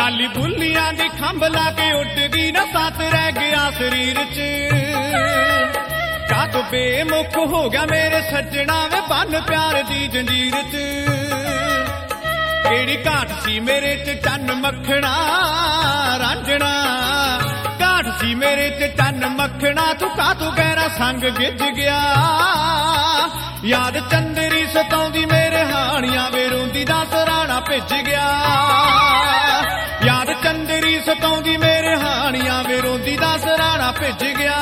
लाली बुलियां दी खंभ लाके उड़ गई ना साथ रह गया शरीर च कद बेमुख हो गया मेरे सज्जणा वे बन प्यार दी जंजीर च केड़ी घाट सी मेरे च चन्न मखना रांझना घाट सी मेरे च चन्न मखना तू कातू गहरा संग गिज गया याद चंदरी सताउंदी मेरे हानियां वे रोंदी दा सराणा भिज गया याद चंदरी सताउंदी मेरे हानियां वे रोंदी दा सराणा भिज गया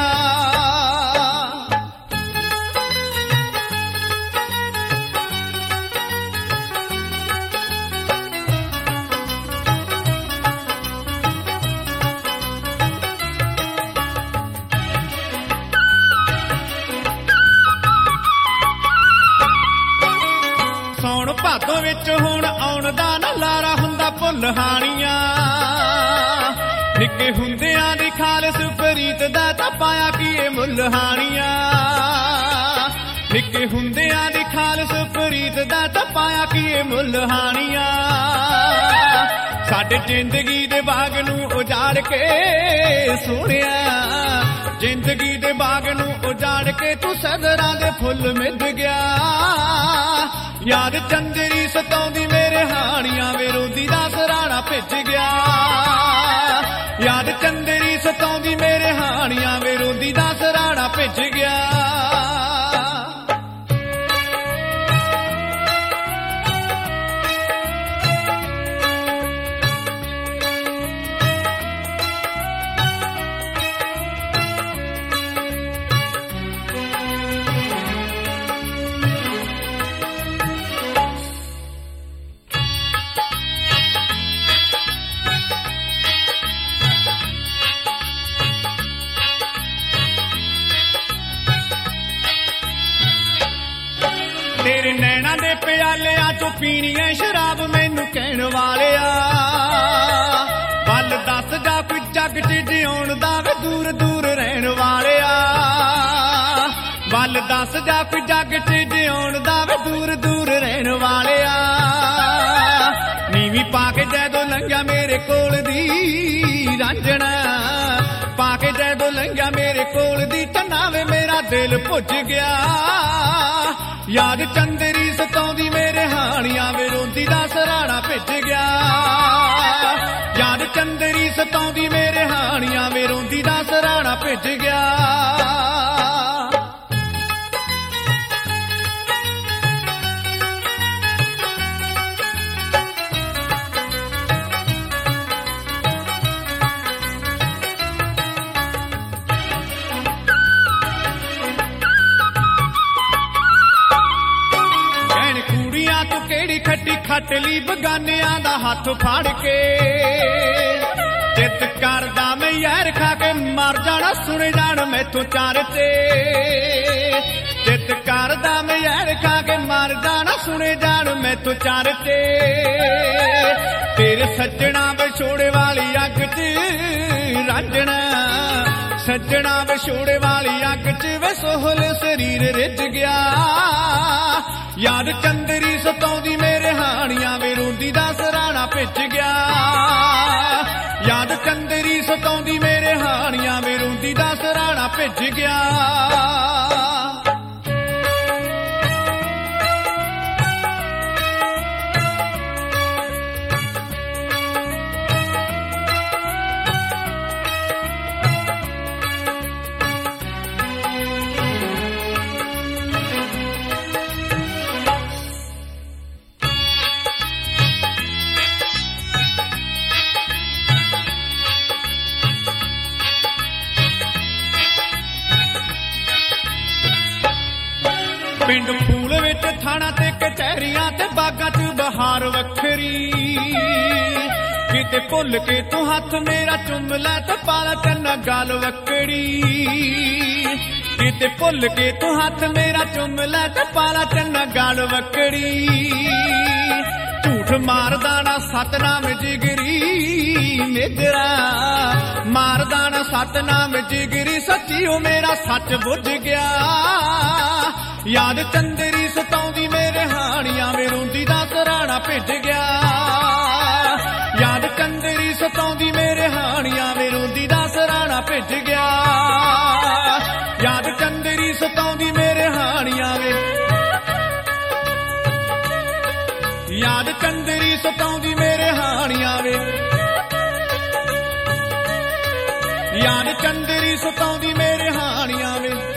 भादों विच हुण आउण दा ना लारा हुंदा भुल हाणियां निक्के हुंदियां दी खालस फरीद दा तां पाया की ए मुल हाणियां निक्के हुंदियां दी खालस फरीद दा तां पाया की ए मुल हाणियां साडे जिंदगी दे बाग नूं उजाड़ के सोहणिया जिंदगी दे बाग नूं उजाड़ के तू सदरां दे फुल मिध गया याद चंदरी सताउंदी मेरे हानियां वे रोंदी दा सराणा भिज गया याद चंदरी सताउंदी मेरे हानियां वे रोंदी दा सराणा भिज गया तेरे नैना दे प्यालिया चो पीनी है शराब मैनू कहण वालिया वल दस जा कोई जग च जिउण दा वे दूर दूर रहण वालिया वल दस जा कोई जग च जिउण दा वे दूर दूर रहण वालिया नीवी पा के जदों लंघिया मेरे कोल दी रांझना पा के जदों लंघिया मेरे कोल दी टन्ना वे मेरा दिल भुज गया याद चंदरी सताउंदी मेरे हानियां वे रोंदी दा सराणा भिज गया याद चंदरी सताउंदी मेरे हानियां वे रोंदी दा सराणा भिज गया खट्टी खटली बगानियां दा हाथ फाड़ के चित करदा मैं यार खा के मर जाना सुने जान मैथों चारते चित करदा मैं यार खा के मर जाना सुने जान मैथों चारते तेरे सज्जणा विछोड़े वाली अग च रांझना सज्जणा विछोड़े वाली अग च वे सोहल शरीर रिझ गया याद चंदरी सताउंदी मेरे हानियां वे रोंदी दा सराणा भिज गया याद चंदरी सताउंदी मेरे हानियां वे रोंदी दा सराणा भिज गया पिंड फूल विच थाना ते कचहरियां ते बागां च बहार वखरी किते भुल के तू हथ मेरा चुम लै ते पाला चन्ना गल वकड़ी किते भुल के तू हथ मेरा चुम लै ते पाला चन्ना गल वकड़ी झूठ मारदा ना सतनाम जिगरी निजरा मारदा ना सतनाम जिगरी सच्ची ओ मेरा सच बुझ गया याद चंदरी सताउंदी मेरे हानियां वे रोंदी दा सराणा भिज गया याद ਚੰਦਰੀ ਸਤਾਉਂਦੀ ਮੇਰੇ ਹਾਣੀਆਂ ਵੇ ਰੋਂਦੀ ਦਾ ਸਰਾਣਾ ਭਿੱਜ ਗਿਆ ਯਾਦ ਚੰਦਰੀ ਸਤਾਉਂਦੀ ਮੇਰੇ ਹਾਣੀਆਂ ਵੇ ਯਾਦ ਚੰਦਰੀ ਸਤਾਉਂਦੀ ਮੇਰੇ ਹਾਣੀਆਂ ਵੇ ਯਾਦ ਚੰਦਰੀ ਸਤਾਉਂਦੀ ਮੇਰੇ ਹਾਣੀਆਂ ਵੇ